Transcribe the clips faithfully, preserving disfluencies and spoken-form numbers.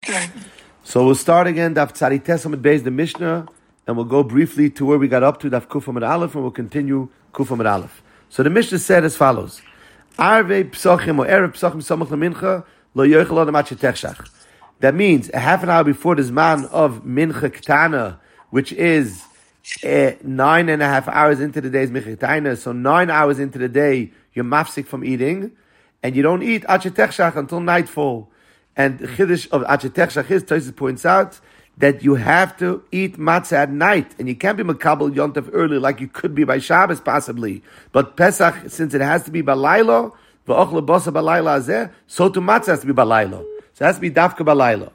So we'll start again, Daf Tzadi Tesam at Beis the Mishnah, and we'll go briefly to where we got up to, Daf Kuf Amud Aleph, and we'll continue Kuf Amud Aleph. So the Mishnah said as follows: Arvei Psachim or Erev Psachim Samach LeMincha Lo Yochel Adam Ad Shetechshach. That means a half an hour before the Zman of Mincha Ketana, which is uh, nine and a half hours into the day's Mincha Ketana. So nine hours into the day, you're mafsik from eating, and you don't eat Ad Shetechshach until nightfall. And the Chiddush of Ad Shetechshach is, Tosfos points out that you have to eat matzah at night, and you can't be makabel yontif early like you could be by Shabbos possibly. But Pesach, since it has to be balaylo, v'ochle bosa balayla azeh, so to matzah has to be balaylo. So it has to be dafka balayla.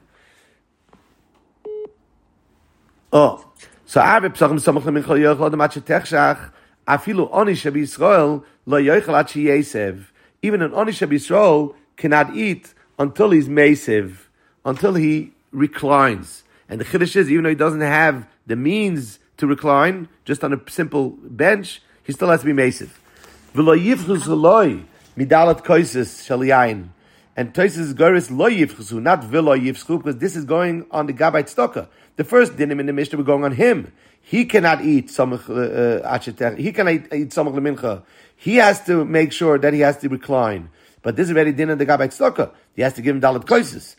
Oh, so Arvei Psachim Samach LeMincha Lo Yochel Adam Ad Shetechshach afilu oni shebYisrael lo yochel ad sheyesev. Even an oni shebYisrael cannot eat until he's mesiv, until he reclines. And the chiddush is, even though he doesn't have the means to recline, just on a simple bench, he still has to be mesiv. V'lo yivchus v'loi midalat koises shel yain. And Tosfos goris lo yivchusu, not v'lo yivchu, because this is going on the Gabbai Tzedakah. The first dinim in the Mishnah were going on him. He cannot eat samach uh, he cannot eat, eat samach lemincha. He has to make sure that he has to recline. But this is already din in the Gabbai Tzedakah. He has to give him dalat koises.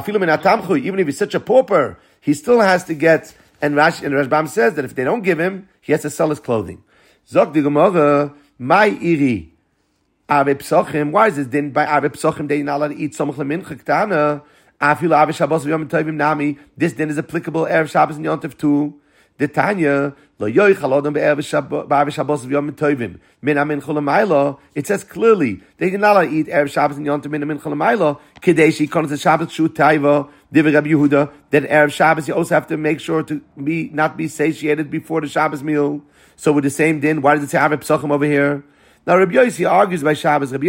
Even if he's such a pauper, he still has to get, and Rash and Rashbam says that if they don't give him, he has to sell his clothing. Zok di Gemara, my iri, Arvei Psachim, why is this din by Arvei Psachim that you're not allowed to eat samach lemincha ketana? Afilu Arvei Shabbos v'yom tovim nami, this din is applicable Erev Shabbos and Yom Tov too. The Tanya, lo yoichal adam be'Erev Shabbos v'yom tovim min amin cholamayla. It says clearly they you're not allowed to eat Erev Shabbos and Yom Tov min amin cholamayla. Kadeshi konas the Shabbos shu taiva divrei Rabbi Yehuda. That Erev Shabbos you also have to make sure to be not be satiated before the Shabbos meal. So with the same din, why does it say Arvei Psachim over here? Now Rabbi Yossi argues by Shabbos. Rabbi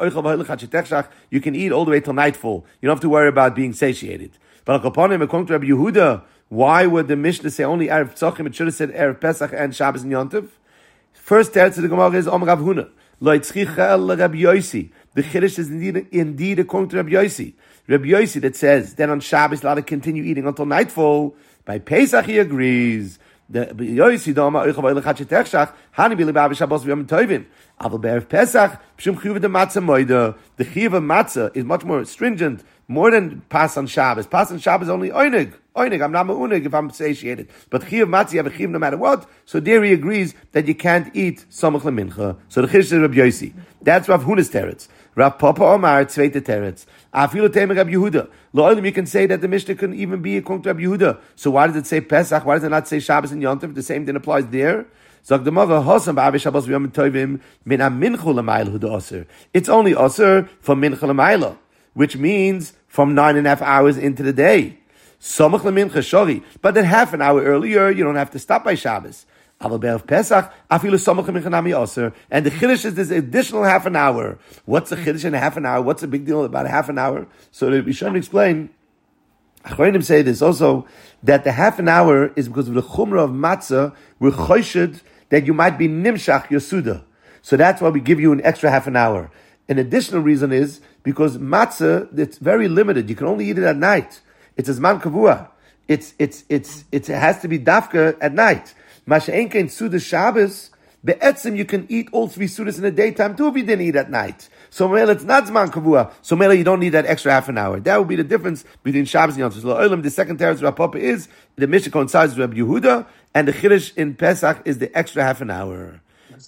Yossi, you can eat all the way till nightfall. You don't have to worry about being satiated. But according to Rabbi Yehuda, why would the Mishnah say only Erev Psachim? It should have said Erev Pesach and Shabbos and Yom Tov. First teretz of the Gemara is Om Rav Huna. Lo yitzchicha Rabbi Yossi. The Chiddush is indeed, indeed according to Rabbi Yossi. Rabbi Yossi that says then on Shabbos allowed to continue eating until nightfall. By Pesach he agrees. The Yossi dama oichav oilachat shetechshach hani bili ba'av Shabbos v'yom tovim. Aval be'erev Pesach p'shum chiyuv de matzah moida. The chiyuv of matzah is much more stringent, more than pas on Shabbos. Pas on Shabbos is only oinig. Oinig, I'm not ma'unig if I'm satiated. But chiyuv matzah, you have a chiyuv no matter what. So there he agrees that you can't eat samach lemincha. So the chiddush is Rabbi Yossi. That's Rav Huna's teretz. Rav Papa Omar, zweite teretz. Afilu temer Rabbi Yehuda. Lo olim, you can say that the Mishnah couldn't even be according to Rabbi Yehuda. So why does it say Pesach? Why does it not say Shabbos and Yom Tov? The same thing applies there. Zog the mother, Hosam ba'av Shabbos v'yom tovim min ha-mincha l'mayla hu d'oser. It's only oser from mincha l'mayla, which means from nine and a half hours into the day. Samach lemincha shori. But then half an hour earlier, you don't have to stop by Shabbos. Aval be'erev Pesach, afilu samach lemincha nami oser. And the chiddush is this additional half an hour. What's the chiddush in a half an hour? What's the big deal about a half an hour? So we should explain. Achronim say this also, that the half an hour is because of the chumrah of matzah, we're choshid that you might be nimshach your suda. So that's why we give you an extra half an hour. An additional reason is because matzah, it's very limited. You can only eat it at night. It's a zman kavua. It's, it's, it's, it's, it has to be dafka at night. Masha enkein suda Shabbos, be'etzim you can eat all three sudas in the daytime too if you didn't eat at night. So mele it's not zman kavua. So mele you don't need that extra half an hour. That would be the difference between Shabbos and Yom Tov. So the second teretz Rav Papa is the Mishnah coincides with Rabbi Yehuda, and the chiddush in Pesach is the extra half an hour.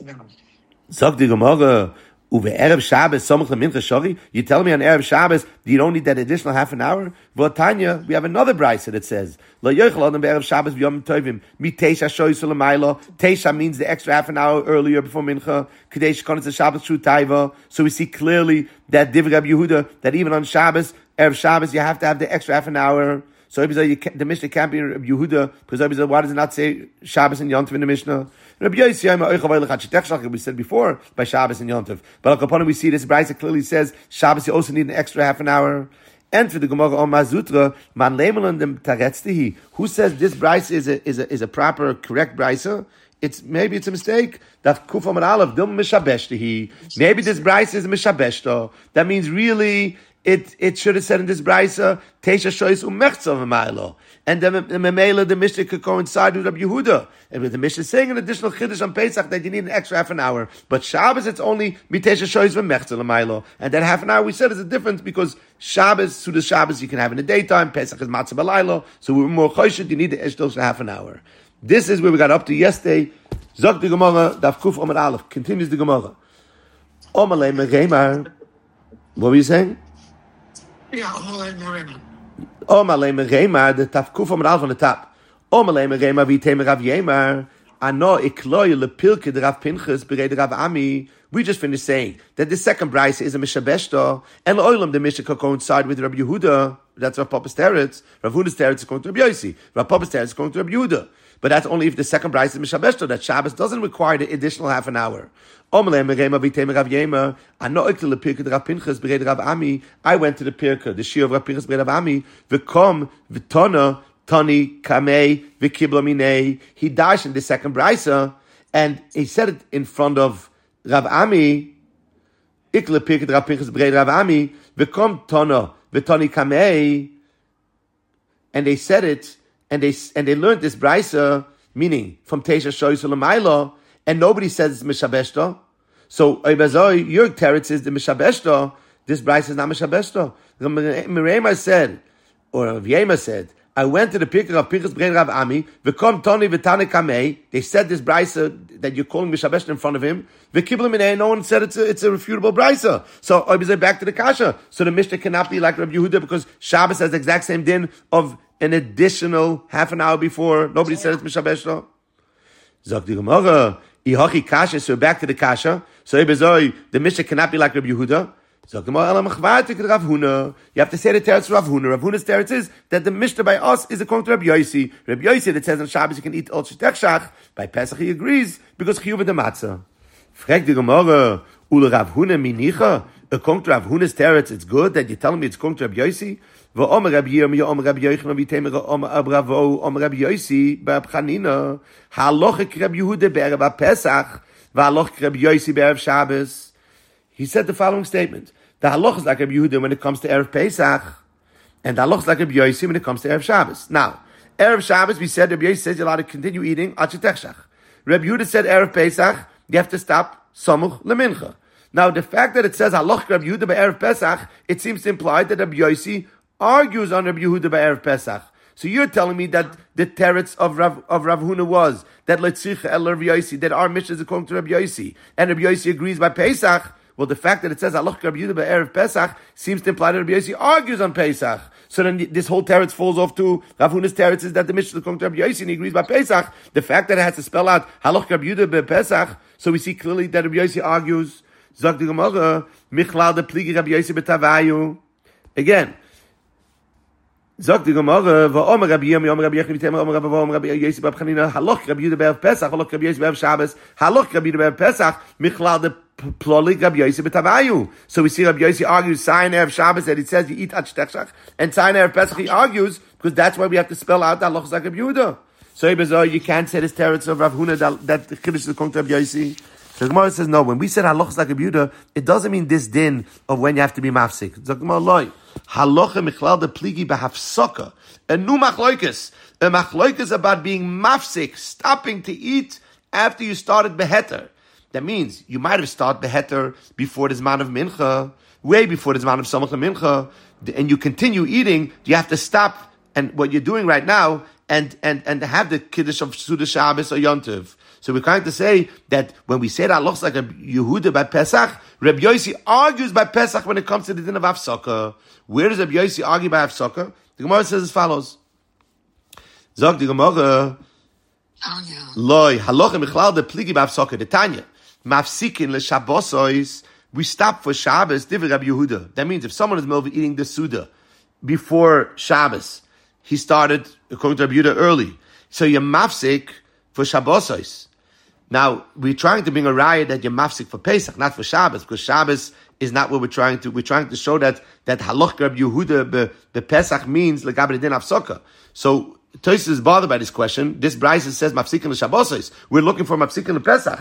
Zok di Gemara, uve erev Shabbos samach lemincha shori. You tell me on erev Shabbos you don't need that additional half an hour. V'otanya, we have another brayso that says lo yochel adam be'erev Shabbos v'yom tovim mi teisha shoyis l'mayla. Teisha means the extra half an hour earlier before mincha. Kadesh konas the Shabbos shu taiva. So we see clearly that divrei Rabbi Yehuda that even on Shabbos erev Shabbos you have to have the extra half an hour. So you can, the Mishnah can't be Rabbi Yehuda, because why does it not say Shabbos and Yom Tov in the Mishnah? Rabbi Yossi, we said before, by Shabbos and Yom Tov. But upon we see this, Brisa clearly says, Shabbos you also need an extra half an hour. And for the Gemara on Mazutra, man leimelan dem taretztihi. Who says this Brisa is a, is a, is a proper, correct Brisa? It's maybe it's a mistake. That kufam and aleph dum mishabeshtihi. Maybe this Brisa is mishabeshto. That means really it it should have said in this brisa, Teisha Shois Umechza V'Maylo. And then the Memela, the Mishnah could coincide with Rabbi Yehuda. And with the Mishnah saying an additional Chiddush on Pesach that you need an extra half an hour. But Shabbos, it's only Mitesha Shois V'Mechza L'Maylo. And that half an hour we said is a difference because Shabbos, Suda Shabbos, you can have in the daytime, Pesach is Matzah B'Laylo. So we were more Choshid, you need the extra half an hour. This is where we got up to yesterday. Zok the Gemara, Daf Kuf Omer Aleph. Continues the Gemara. Omalei Mereimar. What were you saying? Yeah, Omalei Mereimar. Omalei Mereimar, the Taf Kuf Omer Aleph on the top. Omalei Mereimar, V'itei Rav Yemar. Ano ikloy lepilke de Rav Pinchas bered Rav Ami. We just finished saying that the second brayse is a mishabeshta, and oilam the mishnah could coincide with Rabbi Yehuda. That's Rav Papa's teretz. Rav Huda's teretz is going to Rabbi Yossi. Rav Papa's teretz is going to Rabbi Yehuda. But that's only if the second brayse is mishabeshta. That Shabbos doesn't require the additional half an hour. I went to the Pirka, the Shir of Rav Pinchas bered Rav Ami. V'kom v'tona Tani Kamei V'kibla Minei. He dashed in the second brayse, and he said it in front of Rav Ami. Ikle Pirka Rav Pinchas bered Rav Ami. V'kom Tana V'tani Kamei. And they said it, and they and they learned this brayse, meaning from Teisha Shois L'Maylo, and nobody says it's Mishabeshta. So Oibazoi, your teretz is the Mishabeshta. This brayse is not Mishabeshta. Mereimar said, or Rav Yema said, I went to the Pirkei of Pinchas bered Rav Ami. V'kom Toni v'Tani Kamei. They said this brayse that you're calling Mishabeshta in front of him. V'kibla minei. No one said it's a, it's a refutable brayse. So Oibazoi back to the kasha. So the Mishnah cannot be like Rabbi Yehuda because Shabbos has the exact same din of an additional half an hour before. Nobody said it's Mishabeshta. Zok the Gemara. Ihachi kasha. So back to the kasha. So Oibazoi, the Mishnah cannot be like Rabbi Yehuda. So you have to say the teretz Rav Huna. Rav Huna's teretz is that the Mishnah by us is according to Rabbi Yossi. Rabbi Yossi that says on Shabbos you can eat Ol Shetech. By Pesach he agrees because Chiyuv the Matzah. Frag the Gemara, Ul Rav Huna minicha. According to Rav Huna's teretz, it's good that you're telling me it's according to Rabbi Yossi. V'omer Rabbi Yirmiyah, Omer Rabbi Yochanan, v'itemer Omer Abravo, Omer Rabbi Yossi, B'Rab Chanina. Halochik Rabbi Yehuda be'erev Pesach, v'halochik Rabbi Yossi be'erev Shabbos. He said the following statement. The halach is like Rabbi Yehuda when it comes to Erev Pesach, and the halach is like Rabbi Yossi when it comes to Erev Shabbos. Now, Erev Shabbos, we said, Rabbi Yossi says you're allowed to continue eating Ad Shetech. Rabbi Yehuda said Erev Pesach, you have to stop Samuch Lemincha. Now, the fact that it says halach Rabbi Yehuda by Erev Pesach, it seems to imply that Rabbi Yossi argues on Rabbi Yehuda by Erev Pesach. So you're telling me that the teretz of Rav, of Rav Huna was that Letzich El Rabbi Yossi, that our mission is according to Rabbi Yossi, and Rabbi Yossi agrees by Pesach. Well, the fact that it says Aloch Rabbi Yehuda be'erev Pesach seems to imply that Rabbi Yossi argues on Pesach. So then this whole teretz falls off to Rav Huna's teretz is that the Mishnah is according to Rabbi Yossi and he agrees by Pesach. The fact that it has to spell out Aloch Rabbi Yehuda be'Pesach, so we see clearly that Rabbi Yossi argues. Zog the Gemara, Michlal de Pligi Rabbi Yossi be'Tavayu. Again, Zog the Gemara, V'omer Rabbi Yirmiyah, Omer Rabbi Yochanan, v'itemer Omer Abravo, Omer Rabbi Yossi B'Rab Chanina, Haloch Rabbi Yehuda be'erev Pesach, Haloch Rabbi Yossi be'erev Shabbos, Haloch Rabbi Yehuda be'erev Pesach, Michlal de Ploli Rabbi Yossi b'Tavayu. So we see Rabbi Yossi argues Sayin Erev Shabbos that it says you eat Ad Shetech, and Sayin Erev Pesach he argues because that's why we have to spell out that Haloch like Rabbi Yehuda. So you can't say this teretz of Rav Huna that, that the Chiddush is according to Rabbi Yossi. So the Gemara says no. When we said Haloch like Rabbi Yehuda, it doesn't mean this din of when you have to be mafsik. The Gemara loy Halocha michlal de pligi behafsaka. A new machloikus. A machloikus about being mafsik, stopping to eat after you started beheter. That means you might have started beheter before the Zman of Mincha, way before the Zman of Samach Mincha, and you continue eating. You have to stop and what you're doing right now and and and have the Kiddush of Suda Shabbos or Yontiv. So we're trying to say that when we say that looks like a Yehuda by Pesach, Rabbi Yossi argues by Pesach when it comes to the din of Hafsaka. Where does Rabbi Yossi argue by Hafsaka? The Gemara says as follows. Zog the Gemara, Loi halocha michlal de pligi b'Hafsaka. The Tanya mafsikin leshabbosois. We stop for Shabbos. Divrei Rabbi Yehuda. That means if someone is over eating the Suda before Shabbos, he started according to Rabbi Yehuda early. So you're mafsik for Shabbosos. Now, we're trying to bring a riot that you're mafsik for Pesach, not for Shabbos, because Shabbos is not what we're trying to, we're trying to show that, that Haloch Rabbi Yehuda be, be Pesach means L'gabe din Hafsaka. So, Tosis is bothered by this question. This Bryce says mafsikin l'Shabbosos. We're looking for mafsikin l'Pesach.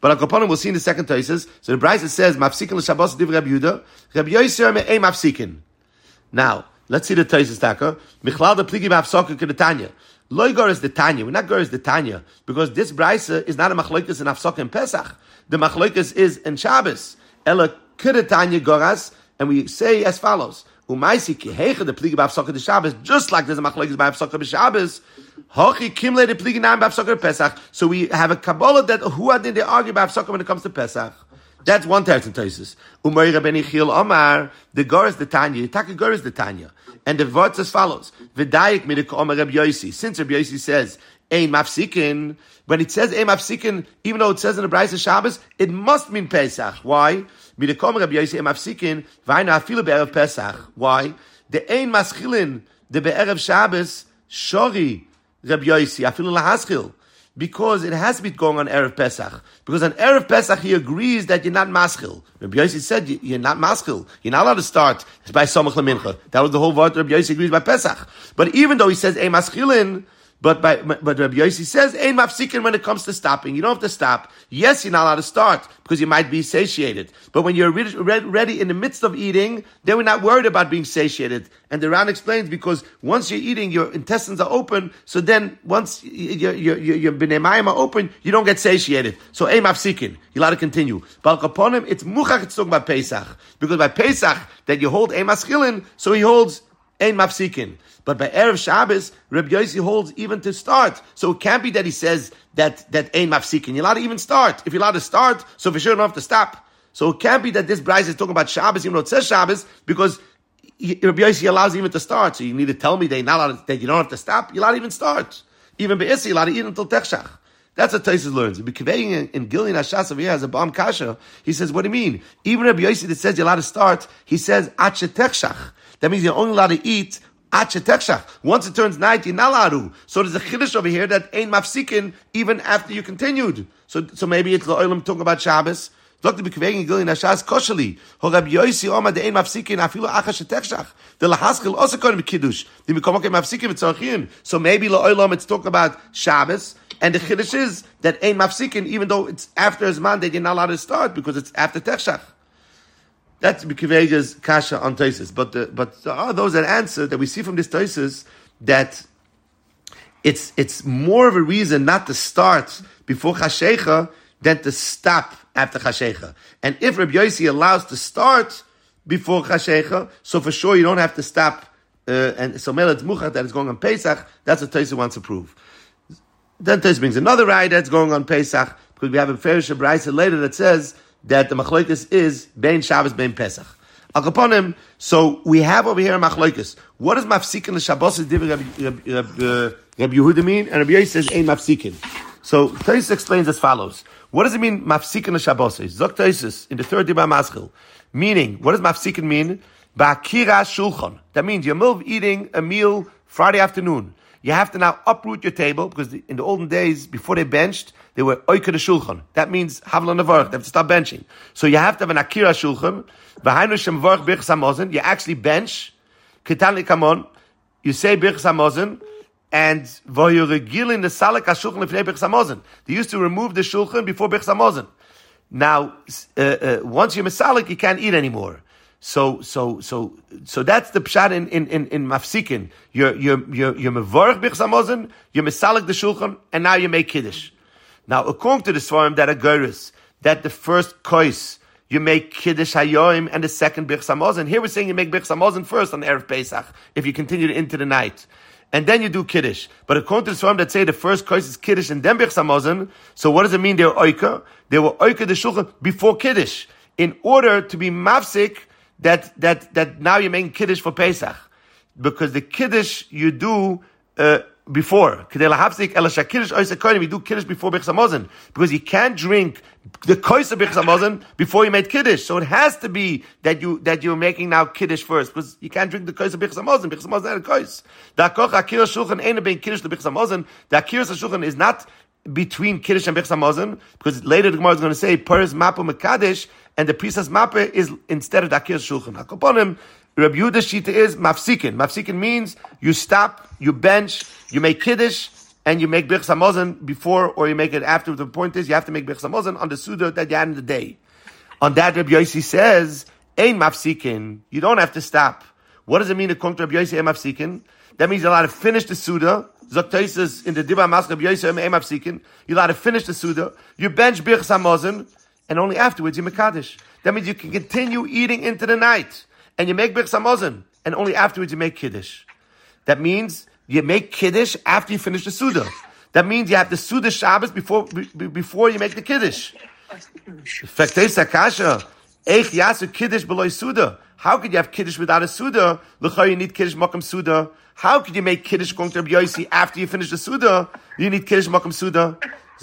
But Al Kaponim, we'll see in the second Taisus. So the Brisa says, Mafsikin l'Shabbos div Rabbi Yehuda, Rabbi Yossi me'ei mafsikin. Now, let's see the Taisus Taka. Michlal de pligi mafsokin kedetanya. Loi gor is the Tanya. We're not gor is the Tanya. Because this Brisa is not a machloikas in Afsok and Pesach. The machloikas is in Shabbos. Ela kedetanya goras. And we say as follows. Umaisi ki heicha the pligi b'Afsok de Shabbos. Just like there's a machloikas by Afsok de Shabbos. Hochi kimle de pligi nam b'Afsok Pesach. So we have a Kabbalah that who did they argue about Afsok when it comes to Pesach. That's one teretz in Tosfos. Umay Rabbeinu Chil Omar, the Gor is the Tanya, the Taka Gor is the Tanya. And the words as follows. V'dayik midek Omar Rabbi Yossi. Since Rabbi Yossi says, Ein mafsikin, when it says Ein mafsikin, even though it says in the Brisa Shabbos, it must mean Pesach. Why? Midek Omar Rabbi Yossi Ein mafsikin, v'ayna afilu be'erev Pesach. Why? The Ein maschilin, the be'erev Shabbos, shori Rabbi Yossi, afilu lahaschil. Because it has to be going on Erev Pesach. Because on Erev Pesach, he agrees that you're not maschil. Rabbi Yossi said, you're not maschil. You're not allowed to start by Samach Lemincha. That was the whole word Rabbi Yossi agrees by Pesach. But even though he says, Ein maschilin, but by, but Rabbi Yossi says, Ein mafsikin when it comes to stopping. You don't have to stop. Yes, you're not allowed to start because you might be satiated. But when you're ready, ready in the midst of eating, then we're not worried about being satiated. And the Ran explains because once you're eating, your intestines are open. So then once your your your bnei mayim are open, you don't get satiated. So Ein mafsikin, you're allowed to continue. But Al Kaponim, it's muchach. It's talking about Pesach because by Pesach that you hold Ein maschilin, so he holds Ein mafsikin. But by Erev Shabbos, Rabbi Yossi holds even to start. So it can't be that he says that that Ein mafsikin. You're allowed to even start. If you're allowed to start, so for sure you don't have to stop. So it can't be that this Brisa is talking about Shabbos, even though it says Shabbos, because Rabbi Yossi allows even to start. So you need to tell me that you're not allowed, that you don't have to stop. You're allowed to even start. Even Be'isi, you're allowed to eat until Techshach. That's what Tosfos learns. In, in Gilin Hashas over here has a Bam Kasha. He says, what do you mean? Even Rabbi Yossi that says you're allowed to start, he says, Ache Techshach. That means you're only allowed to eat once it turns night, you're not allowed to. So there's a chiddush over here that ain't mafsikin even after you continued. So so maybe it's the oilam talking about Shabbos. Doctor B'Kvegin Gilin Hashas koshali. Ho Rabbi Yossi Omar the ain't mafsikin afilu achash techshach. The lahaskil also going to be kiddush. The mikomok mafsikin v'tzarchin. So maybe the oilam it's talking about Shabbos. And the chiddush is that ain't mafsikin even though it's after his man that you're not allowed to start because it's after techshach. That's B'Kivega's kasha on Tosfos. But the, but there are those that answer that we see from this Tosfos that it's it's more of a reason not to start before Chashecha than to stop after Chashecha. And if Rabbi Yossi allows to start before Chashecha, so for sure you don't have to stop. Uh, and so Melad's Muchach that is going on Pesach, that's what Tosfos wants to prove. Then Tosfos brings another raya that's going on Pesach because we have a Ferish Brisa later that says that the machloikas is bein Shabbos, bein Pesach. Al Kaponim, so we have over here a machloikas. What does mafsikin l'Shabbos div Rabbi Yehuda mean? And Rabbi Yossi says ein mafsikin. So Tosfos explains as follows. What does it mean mafsikin l'Shabbos? Zok Tosfos in the third Dibur Maschil. Meaning, what does mafsikin mean? Ba'akira shulchan. That means you're middle of eating a meal Friday afternoon. You have to now uproot your table because in the olden days, before they benched, they were oike the shulchan. That means havla nevarch. They have to stop benching. So you have to have an akira shulchan. V'hainu shem varch birch samozin. You actually bench. Ketan likamon. You say birch samozin. And v'yoregilin the salak ha-shulchan lefnei birch samozin. They used to remove the shulchan before birch samozin. Now, uh, uh, once you're mesalik, you can't eat anymore. So, so, so, so that's the pshat in, in, in, in mafsikin. You're, you're, you're, you're mevorach birch samozin, you're mesalik the shulchan, and now you make kiddush. Now, according to the Svarim that are Geiris, that the first kois, you make Kiddush Hayoim, and the second Birch Samozin. Here we're saying you make Birch Samozin first on Erev Pesach, if you continue into the night. And then you do Kiddush. But according to the Svarim that say the first kois is Kiddush and then Birch Samozin, so what does it mean they were Oika? They were Oika the Shulchan before Kiddush, in order to be mafsik that, that, that now you're making Kiddush for Pesach. Because the Kiddush you do, uh, before. We do Kiddush before Birch Samozin. Because you can't drink the kois of Birch Samozin before you made Kiddush. So it has to be that, you, that you're making now Kiddush first. Because you can't drink the kois of Birch Samozin. Birch Samozin is not a kois. The Akira Shulchan ain't being Kiddush to Birch Samozin. The Akira Shulchan is not between Kiddush and Birch Samozin. Because later the Gemara is going to say, Peres Mappa Mekadesh, and the Prisas Mappa is instead of the Akira Shulchan. Akoponim, Rabbi Yehuda's shita is mafsikin. Mafsikin means you stop, you bench, you make kiddush, and you make Birchas Hamazon before or you make it after. The point is, you have to make Birchas Hamazon on the Suda that you had in the day. On that, Rabbi Yossi says, Ein mafsikin. You don't have to stop. What does it mean to come to Rabbi Yossi, Ein mafsikin? That means you're allowed to finish the Suda. Zok in the Dibra Mas Rabbi Yossi, Ein mafsikin. You're allowed to finish the Suda. You bench Birchas Hamazon, and only afterwards you make Kaddish. That means you can continue eating into the night. And you make Birchas Hamazon, and only afterwards you make Kiddush. That means you make Kiddush after you finish the Suda. That means you have the Suda Shabbos before before you make the Kiddush. How could you have Kiddush without a Suda? You need Kiddush Makam Suda. How could you make Kiddush going to Rabbi Yossi after you finish the Suda? You need Kiddush Makam Suda.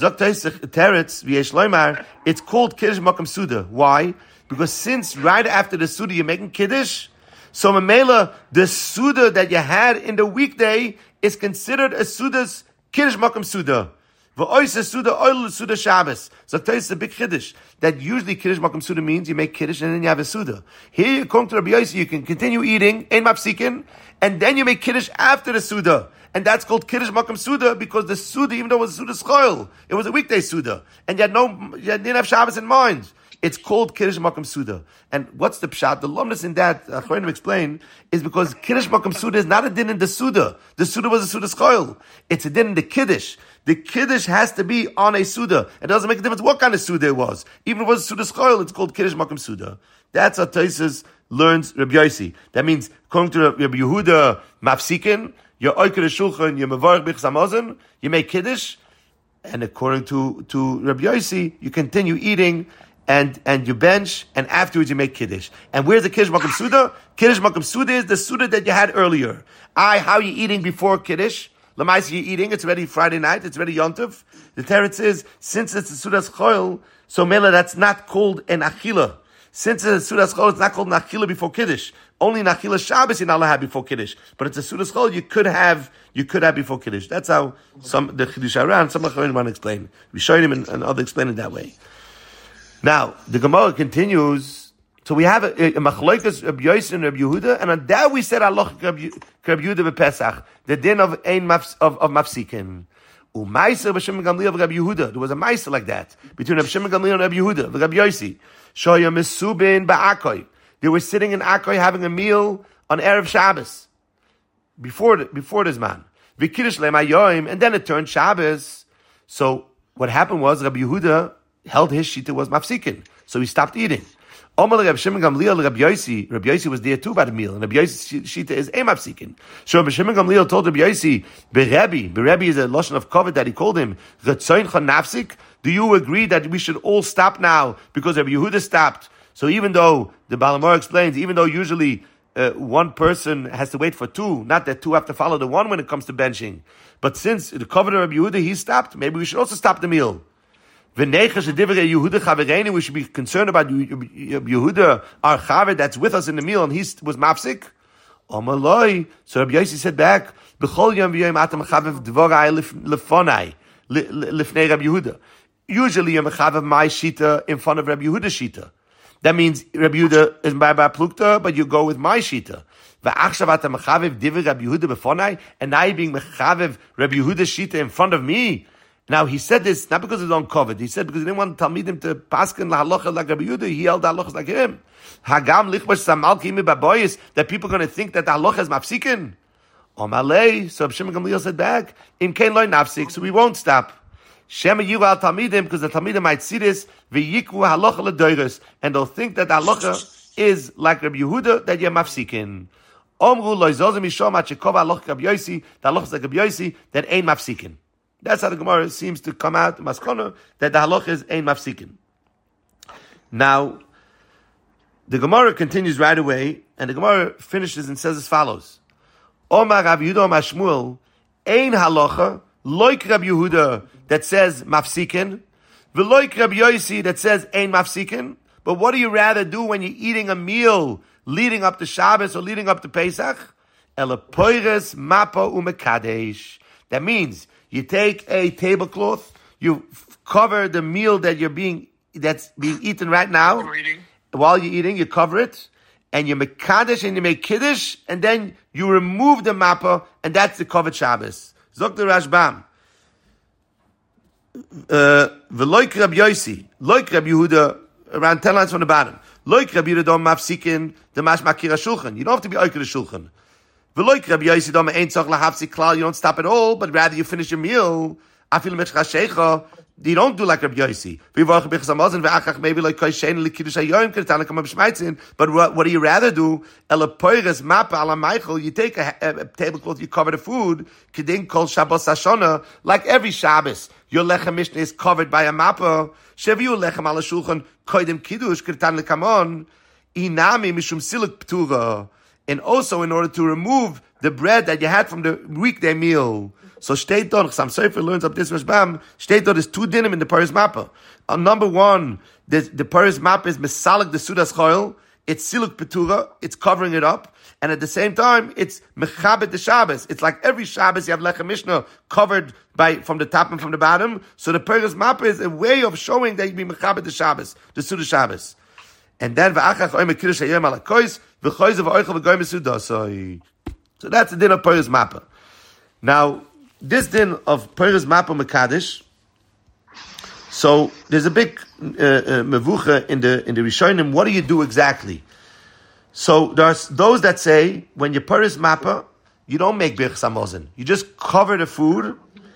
It's called Kiddush Makam Suda. Why? Because since right after the Suda you're making Kiddush, so Mamela, the Suda that you had in the weekday is considered a Suda's Kiddush Makam Suda. V'oisa Suda, oil Suda Shabbos. So it's a big Kiddush. That usually Kiddush Makam Suda means you make Kiddush and then you have a Suda. Here you come to Rabbi Yossi, you can continue eating, Ein mafsikin, and then you make Kiddush after the Suda. And that's called Kiddush Makam Suda because the Suda, even though it was a Suda Schoil, it was a weekday Suda. And you had no, you didn't have Shabbos in mind. It's called Kiddush Makam Suda. And what's the pshat? The lumnus in that, uh, Chorim explain, is because Kiddush Makam Suda is not a din in the Suda. The Suda was a Suda Schoil. It's a din in the Kiddush. The Kiddush has to be on a Suda. It doesn't make a difference what kind of Suda it was. Even if it was a Suda Schoil, it's called Kiddush Makam Suda. That's how Tosfos learns Rabbi Yossi. That means, according to Rabbi Yehuda, Mafsikin, you're Oiker Shulchan, you're Mevarech Birchas Hamazon, you make Kiddush, and according to, to Rabbi Yossi, you continue eating, and and you bench, and afterwards you make Kiddush. And where's the Kiddush Makam Suda? Kiddush Makam Suda is the Suda that you had earlier. I, how are you eating before Kiddush? Lamaisa, you're eating, it's already Friday night, it's already Yontov. The teretz is, since it's a Suda's Choil, so Mela, that's not called an Achila. Since it's a Suda's Choil, it's not called an Achila before Kiddush. Only an Achila Shabbos you're not allowed to have before Kiddush. But it's a Suda's Choil you could have, you could have before Kiddush. That's how some, the Chiddush Aran, some of the Chaverim want to explain. We showed him and, and others explain it that way. Now, the Gemara continues. So we have a, a, a Machlokas Rabbi Yossi and Rabbi Yehuda, and on that we said Allah Rabbi Yehuda b'Pesach, the din of ein mafs, of, of mafsikin. U'maiser b'Shem Gamliel of Rabbi Yehuda. There was a maiser like that between Rabbi Shem Gamliel and Rabbi Yehuda, Rabbi Yossi. Shoya mesubin ba'akoy. They were sitting in Akoy having a meal on Erev Shabbos before the, before this man. V'kiddush le'mayoim, and then it turned Shabbos. So what happened was Rabbi Yehuda held his shita was mafsikin, so he stopped eating. Omar Rabbi Shimon Gamliel, Rabbi Yossi, Rabbi Yossi was there too by the meal, and Rabbi Yossi's shita is ein mafsikin. So Rabbi Shimon Gamliel told Rabbi Yossi, Berebi, Berebi is a lashon of covet that he called him, Retzoincha nafsik. Do you agree that we should all stop now because Rabbi Yehuda stopped? So even though the Balamor explains, even though usually uh, one person has to wait for two, not that two have to follow the one when it comes to benching, but since the covet of Rabbi Yehuda he stopped, maybe we should also stop the meal. We should be concerned about Yehuda, our chaver that's with us in the meal, and he was mafsik. So Rabbi Yossi said back, usually you're mechavev my shita in front of Rabbi Yehuda's shita. That means Rabbi Yehuda is by bar plukta, but you go with my shita. And now you're being mechavev Rabbi Yehuda's shita in front of me. Now he said this not because it's on COVID. He said because he didn't want to tell me them to paskin la halacha like Rabbi Yehuda. He held the halachas like him. Hagam lichbash samal kimi baboyis, that people are going to think that the halacha is mafsikin. Omalei. So Rabbi Shimon Gamliel said back, in kain loy nafsik, so we won't stop. Shema yivu al talmidim, because the talmidim might see this v'yikvu halacha ledoiros, and they'll think that the halacha is like Rabbi Yehuda, that you're mafsikin. Omru loy zozim yishom at shekova halacha Rabbi Yossi, the halacha is like Rabbi Yossi, that ain't mafsikin. That's how the Gemara seems to come out, Maskona, that the halach is ein mafsikin. Now, the Gemara continues right away, and the Gemara finishes and says as follows: Omar Rabbi Yehuda Omar Shmuel, ein halacha loik Rabbi Yehuda that says mafsikin, v'loik Rabbi Yossi that says ein mafsikin. But what do you rather do when you're eating a meal leading up to Shabbos or leading up to Pesach? Ela poires mapa umekadesh. That means you take a tablecloth, you cover the meal that you're being that's being eaten right now. While you're eating, you cover it, and you make kaddish and you make kiddush, and then you remove the mappa, and that's the covered Shabbos. Zok the Rashbam. V'loik Reb Yosi, loik Reb Yehuda, around ten lines from the bottom. Loik Reb Yehuda dom mafsikin the mash makira shulchan. You don't have to be oiker the shulchan. V'loik Reb Yosi dom ein tzach lahafsik klal. You don't stop at all, but rather you finish your meal. Afil mechcha shecha. You don't do like Reb Yosi. V'vorach b'chas hamazon v'achach maybe like koishen l'kiddush hayoyim kirtan l'kam b'shmaitzin. But what, what do you rather do? Ela poires mapa ala Michael. You take a, a, a tablecloth, you cover the food. Kedin kol Shabbos Hashana. Like every Shabbos, your lechem mishnah is covered by a mapa. Sheviu lechem ala shulchan koidim kiddush kirtan l'kamon. Inami mishum siluk p'tura. And also in order to remove the bread that you had from the weekday meal. So steht dort, Chassam Sofer learns up this Rashbam, steht dort, there's two dinim in the Paris Mappa. On number one, the, the Paris Mappa is Mesalik the Sudas Choil, it's Siluk Petura, it's covering it up, and at the same time, it's Mechabet the Shabbos. It's like every Shabbos you have Lechem Mishnah covered by from the top and from the bottom. So the Paris Mappa is a way of showing that you be Mechabet the Shabbos, the Sudas Shabbos. And then, V'achach oime kiddush hayom ala kois, v'choiz v'oichel v'goyim v'sudasoi. So that's the din of Paris Mappa. Now, this din of Paris Mappa Mekadesh, so there's a big uh, uh, mevucha in the in the Rishonim. What do you do exactly? So there's those that say when you Paris Mappa, you don't make birchas hamazon. You just cover the food,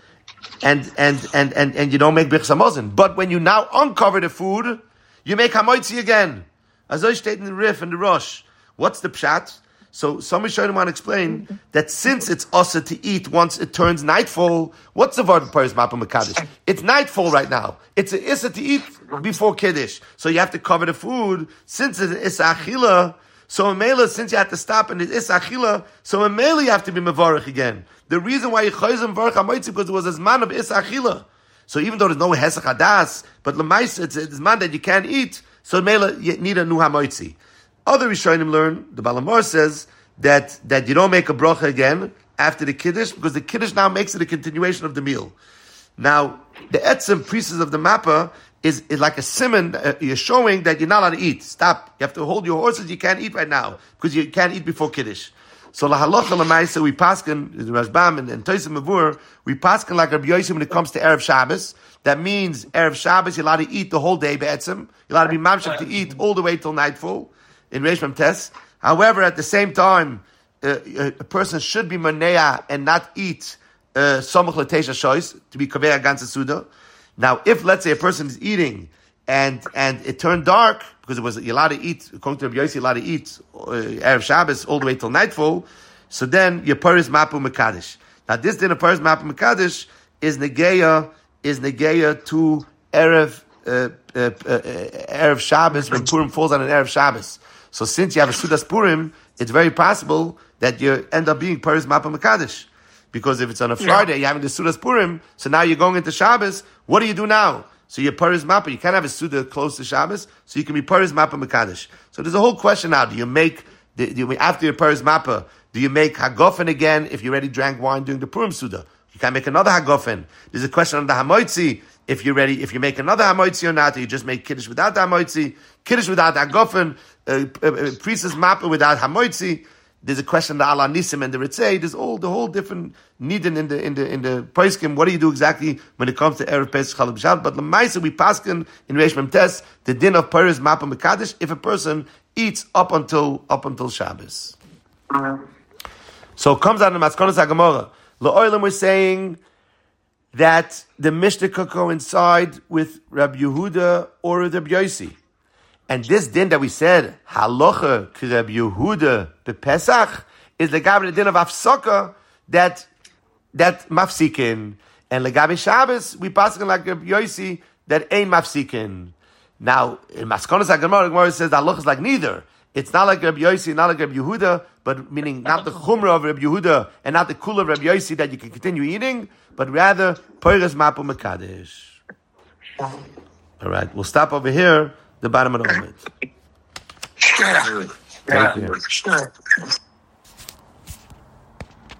and and and and and you don't make birchas hamazon. But when you now uncover the food, you make hamoitzi again. As I stated in the Rif and the Rosh. What's the pshat? So some Rishonim want to explain that since it's also to eat once it turns nightfall, what's the word of Paris Mappa Mekadesh? It's nightfall right now. It's an issa to eat before Kiddush. So you have to cover the food. Since it's an issa achila, so in Mela, since you have to stop and it's issa achila, so in Mela you have to be mevarich again. The reason why you chayzim varich hamoitzi because it was a man of issa achila. So even though there's no hesach hadas, but l'mais it's a man that you can't eat, so in Mela you need a new hamoitzi. Other Rishonim learn, the Balamor says, that, that you don't make a bracha again after the Kiddush, because the Kiddush now makes it a continuation of the meal. Now, the etzem pieces of the mappa is, is like a simon, uh, you're showing that you're not allowed to eat. Stop. You have to hold your horses, you can't eat right now, because you can't eat before Kiddush. So, la halacha l'maisa, we paskin, the Rashbam and, and Tosim Mavur, we paskin like Rabbi Yosef when it comes to Erev Shabbos. That means Erev Shabbos, you're allowed to eat the whole day, be'etzem. You're allowed to be mamshek to eat all the way till nightfall. In Reishmam Tes. However, at the same time, uh, a person should be manea and not eat samach l'teisha shois to be kaveh against suda. Now, if let's say a person is eating and and it turned dark because it was you're allowed to eat, according to Rabbi Yossi, you're allowed to eat uh, Erev Shabbos all the way till nightfall. So then your paris mapu mekadesh. Now, this din of paris mapu mekadesh is negeya is negeya to Erev uh, uh, uh, Erev Shabbos when Purim falls on an Erev Shabbos. So since you have a Sudas Purim, it's very possible that you end up being Paris Mappa Mekadesh. Because if it's on a Friday, yeah. you're having the Sudas Purim, so now you're going into Shabbos, what do you do now? So you're Paris Mappa, you can't have a Suda close to Shabbos, so you can be Paris Mappa Mekadesh. So there's a whole question now, do you make, do you, after your Paris Mappa, do you make Hagofen again if you already drank wine during the Purim Suda? You can't make another Hagofen. There's a question on the Hamoitzi, if you're ready, if you make another Hamoitzi or not, or you just make Kiddush without the Hamoitzi, Kiddush without Hagofen, uh, uh, uh, priestess Mappa without Hamoitzi. There's a question the Allah Nisim and the Ritzei. There's all the whole different nidin in the in the in the Paiskim. What do you do exactly when it comes to Erev Pesach Chalab Shabbat? But Lamaisa we paskin in Reish Mem Tes the din of Paris Mappa Mekadesh if a person eats up until up until Shabbos. Mm-hmm. So it comes out in the Maskonos HaGemara. La'olam we're saying that the Mishnah could coincide with Rabbi Yehuda or Rabbi Yossi. And this din that we said, halacha ki Rabbi Yehuda bePesach, is legabe the din of Afsaka that that mafsikin, and legabe Shabbos we paskin like Rabbi Yossi that ain't mafsikin. Now in Maskonos HaGemara, the Gemara says the halacha is like neither. It's not like Rabbi Yossi, not like Rabbi Yehuda, but meaning not the chumrah of Rabbi Yehuda and not the kula of Rabbi Yossi that you can continue eating, but rather Paris Mappa Mekadesh. All right, we'll stop over here. The bottom of the moment. Thank you.